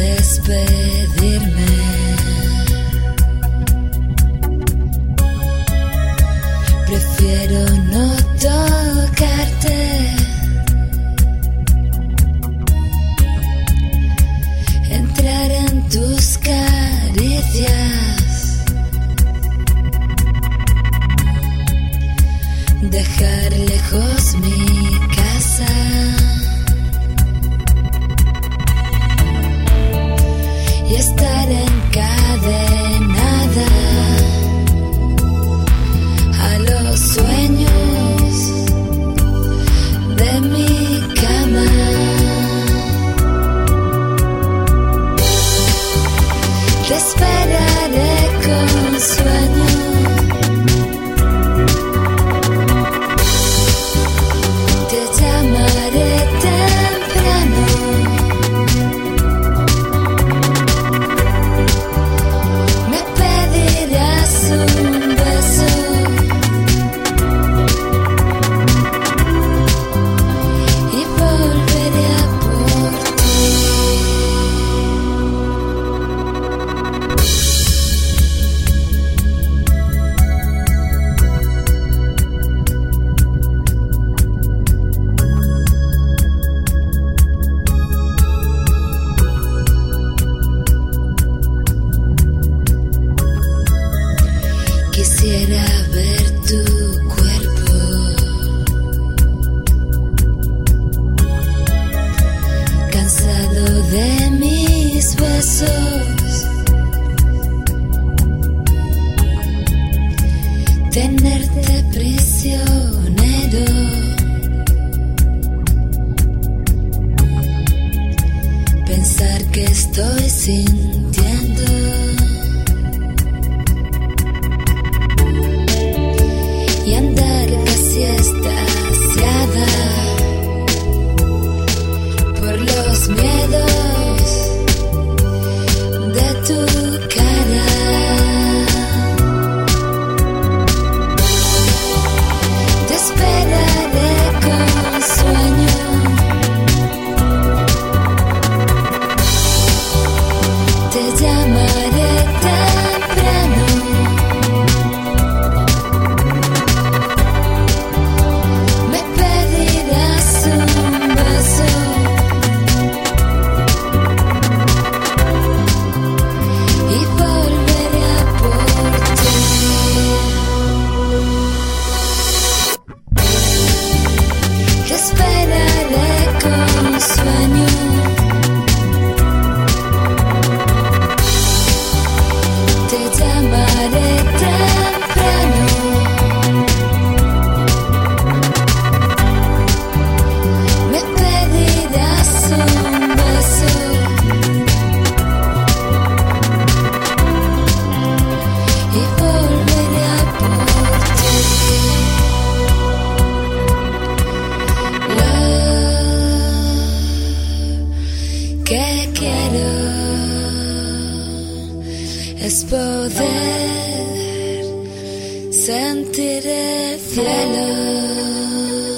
despedirme. Prefiero no tocarte. Entrar en tus caricias. Dejar lejos mi casa. Y estar encadenada a los sueños de mi cama. Te esperaré con sueño. Te llamaré temprano. Me pedirás un beso. Y volveré a por ti. Quisiera ver tu cuerpo, cansado de mis besos, tenerte prisionero, pensar que estoy sintiendo. Y andar casi extasiada por los miedos de tu cara. Te esperaré con sueño. Te llamaré temprano. Que quiero es poder sentir el cielo.